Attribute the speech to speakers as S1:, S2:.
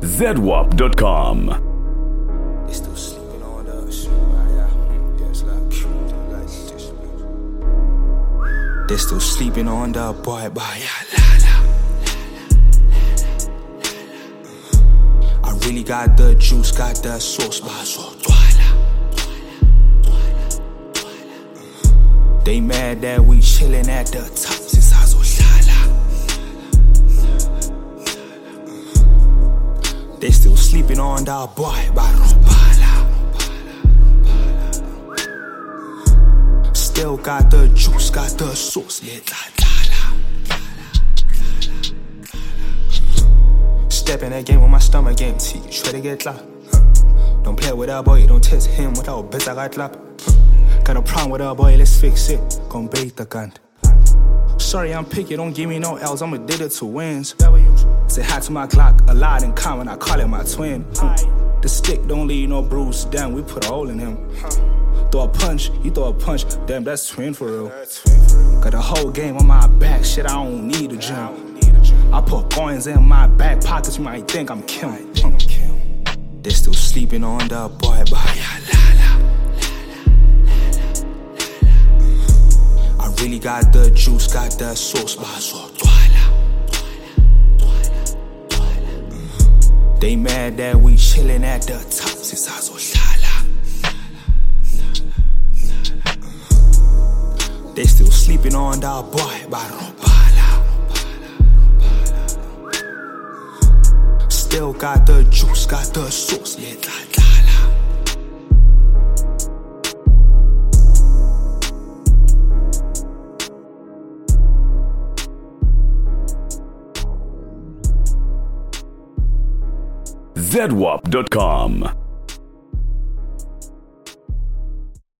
S1: ZWAP.com.
S2: They still sleeping on us. Yeah, it's like this. They still sleeping on the boy, I really got the juice, got the sauce, They mad that we chillin' at the top. They still sleeping on the boy, Still got the juice, got the sauce, Step in that game with my stomach empty, try to get locked. Don't play with that boy, don't test him without bets, I got lap. Got a problem with that boy, let's fix it, gon' bait the gun. Sorry, I'm picky, don't give me no L's, I'm addicted to wins. Say hi to my Glock, a lot in common, I call it my twin. The stick don't leave no bruise, damn, we put a hole in him. Throw a punch, you throw a punch, damn, that's twin for real. Got the whole game on my back, shit, I don't need a gym. I put coins in my back pockets, you might think I'm Kim. They still sleeping on the boy, I really got the juice, got the sauce, They mad that we chillin' at the top. They still sleeping on the boy, Still got the juice, got the sauce,
S1: ZWAP.com.